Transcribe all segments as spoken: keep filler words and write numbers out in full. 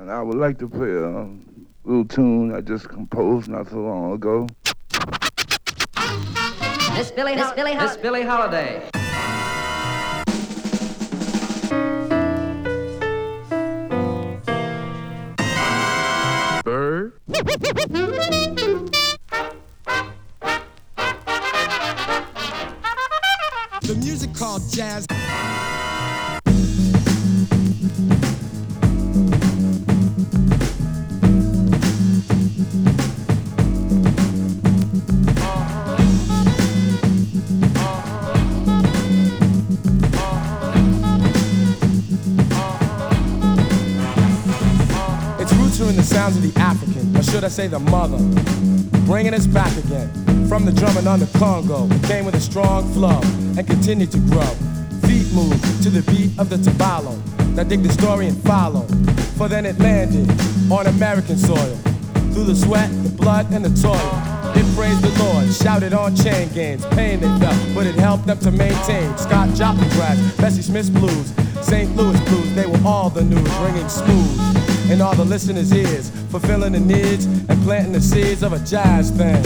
And I would like to play a little tune I just composed not so long ago. Miss Billie, Miss Billie, Miss Billie Holiday. Bird. The music called jazz. Its roots are in the sounds of the African, or should I say the mother, bringing us back again. From the drumming on the Congo, it came with a strong flow and continued to grow. Feet move to the beat of the tabalo. Now dig the story and follow. For then it landed on American soil. Through the sweat, the blood, and the toil. It praised the Lord, shouted on chain gangs. Pain they felt, but it helped them to maintain. Scott Joplin grass, Bessie Smith's blues, Saint Louis blues, they were all the news, ringing smooth in all the listeners' ears, fulfilling the needs and planting the seeds of a jazz thing.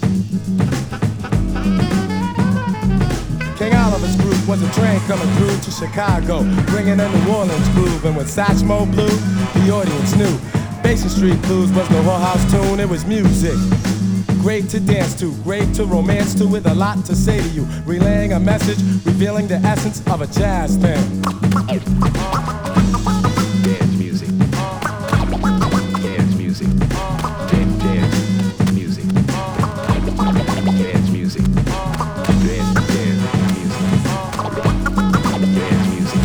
King Oliver's group was a train coming through to Chicago, bringing a New Orleans groove, and when Satchmo blew, the audience knew. Basin Street Blues was no whorehouse tune, it was music. Great to dance to, great to romance to, with a lot to say to you, relaying a message, revealing the essence of a jazz thing. Dance music. Dance music. Dance, dance music. Dance music. Dance, dance music. Dance music.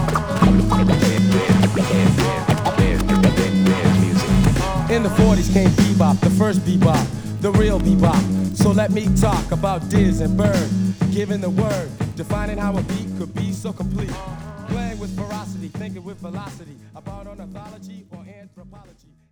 Dance music. In the forties came bebop, the first bebop, the real bebop. So let me talk about Diz and Bird, giving the word, defining how a beat could be so complete. Playing with ferocity, thinking with velocity, about ornithology or anthropology.